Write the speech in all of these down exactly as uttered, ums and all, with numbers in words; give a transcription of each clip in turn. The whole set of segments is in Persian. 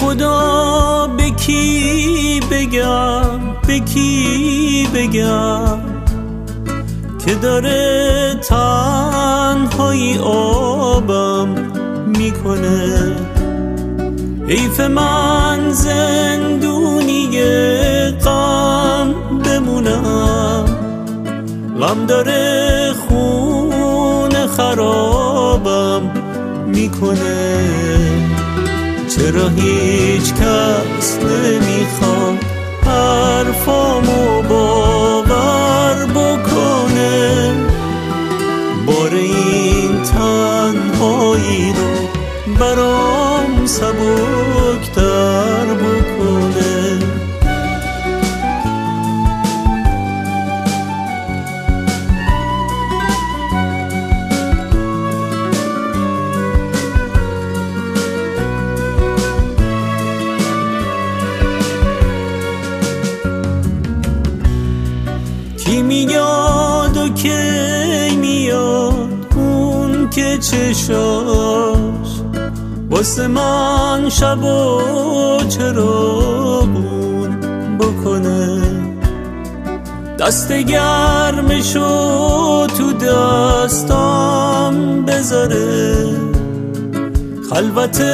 خدا به کی بگم به کی بگم که داره تنهایی آبم میکنه. حیف من زندونی غم بمونم، غم داره خون خرابم میکنه. چرا هیچ کس نمیخواد حرفامو باور بکنه؟ بار این تنهایی رو برام سبکتر بکنه. کی میاد و کی میاد اون که چشاش واسه من شب و چراغون بکنه. دست گرمشو تو دستم بذاره، خلوت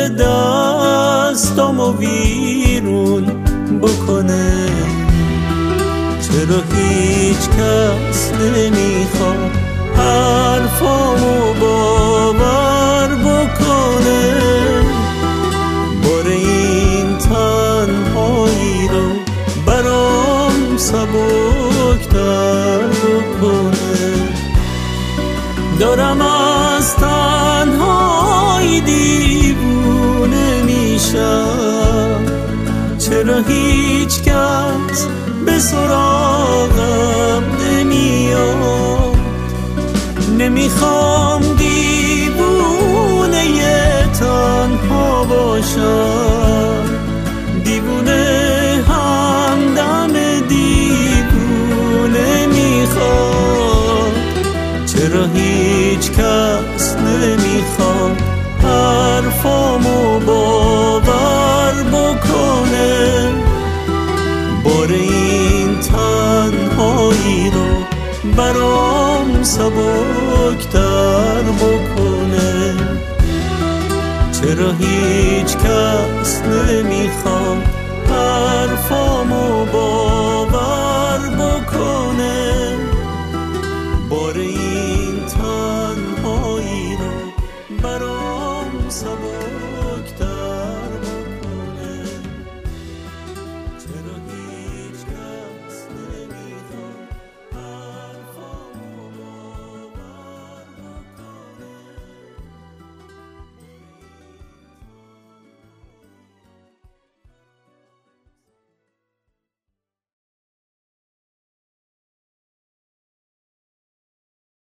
دستامو ویرون بکنه. چرا هیچ کس نمیخواد حرفامو باور بکنه؟ بار این تنهایی رو برام سبکتر بکنه. دارم از تنهایی دیوونه میشم، چرا هیچ کس به سراغم نمیاد؟ نمیخوام دیوونه تنها باشم، دیوونه همدم دیوونه میخواد. چرا هیچ کس نمیخواد حرفامو باور بکنه؟ بار این تنهایی رو برام سبکتر بکنه. چرا هیچ کس نمیخواد حرفامو با